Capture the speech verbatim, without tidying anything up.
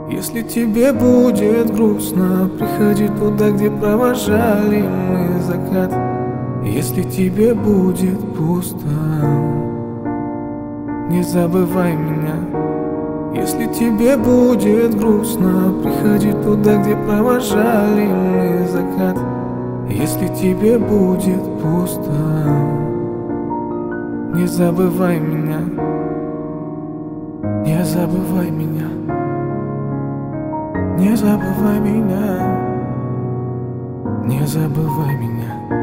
Если тебе будет грустно, приходи туда, где провожали мы закат. Если тебе будет пусто, не забывай меня. Если тебе будет грустно, приходи туда, где провожали мы закат. Если тебе будет пусто, не забывай меня. Не забывай меня. Не забывай меня. Не забывай меня.